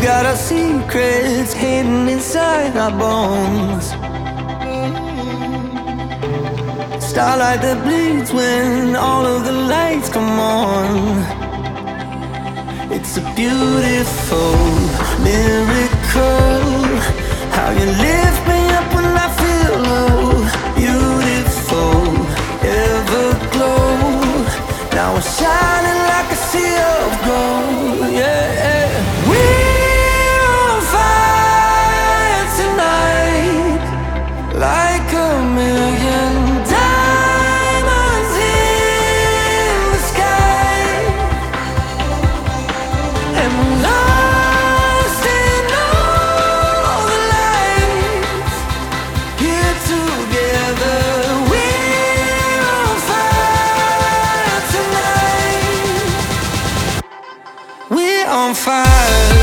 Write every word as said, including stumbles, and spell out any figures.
got our secrets hidden inside our bones. Starlight that bleeds when all of the lights come on. It's a beautiful miracle, how you lift me up when I feel low. Beautiful, everglow, now we're shining like a sea of gold. Yeah, we're on fire tonight, like a million diamonds in the sky. And we're lost in all the lights, here together. We're on fire tonight. We're on fire.